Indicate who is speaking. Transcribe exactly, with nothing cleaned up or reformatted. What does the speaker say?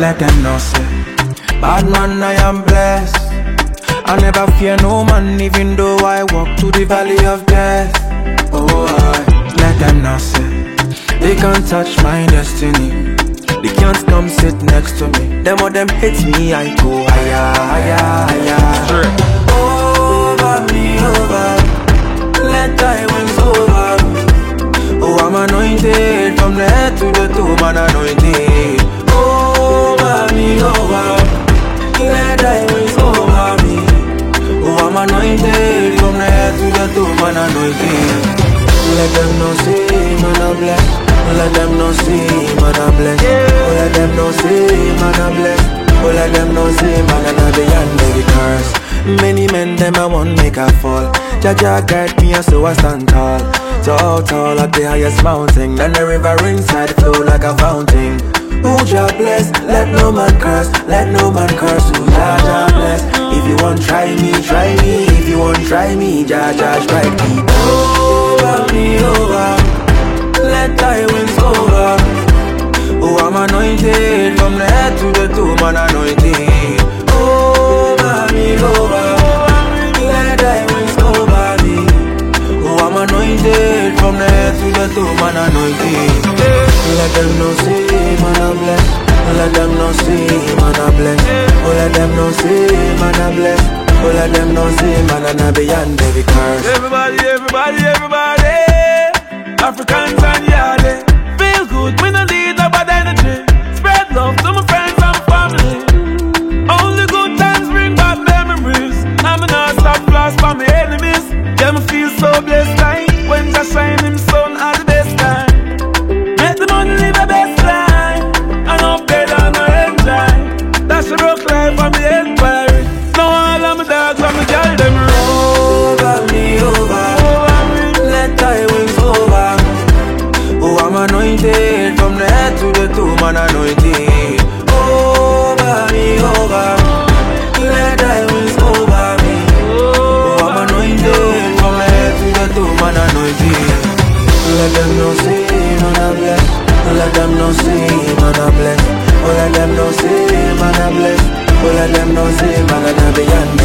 Speaker 1: let them know say bad man I am blessed. I never fear no man, even though I walk through the valley of death. Oh, I let them know say they can't touch my destiny. They can't come sit next to me. Them or them hits me, I go higher, higher, higher. Over me, over. Let thy wings over me. Oh, I'm anointed from the head to the toe, man anointed. Over me, over. Let thy wings over me. Oh, I'm anointed from the head to the toe, man anointed. Let them know say, man I bless. Let them know say, man I bless. Oh, let them know say, man I bless. Oh, let them know say, man I not beyond every curse. Many men them I want make a fall. Jaja guide me and so I stand tall. Tall, tall at the highest mountain. Then the river inside flow like a fountain. Who Jah bless, let no man curse. Let no man curse, who Jah Jah bless. If you want try me, try me. If you want try me, Jah Jah strike me. Over me, over. Let thy wings over. Oh, I'm anointed from the head to the toe, man anointed. Over me, over. Let thy wings over me. Oh, I'm anointed from the head to the toe, man anointed. Let them know say, man I bless. Let them know say, man I bless. Oh, let them know say, man I bless. Oh, let them know say, man I not beyond every curse.
Speaker 2: Everybody, everybody, everybody. Africans and Yardie. Feel good, we no need no bad energy. Spread love to my friends and family. Only good times bring back memories. I'm not stop flash for my enemies. Yeah, me feel so blessed like when I shine him sun at the best time. Make the money live the best life. And up there and I enjoy. That's the rock life for me empire. Now all of my dogs and my girl them
Speaker 1: over me, over. Let thy wings over. Oh, I'm anointed from the head to the toe, man anointed. Over me, over. Let thy wings over me. Oh, I'm anointed from the head to the toe, man anointed. Let them know say, man I bless. Let them know say, man I bless. Oh, let them know say, man I bless. Oh, let them know say, man I not beyond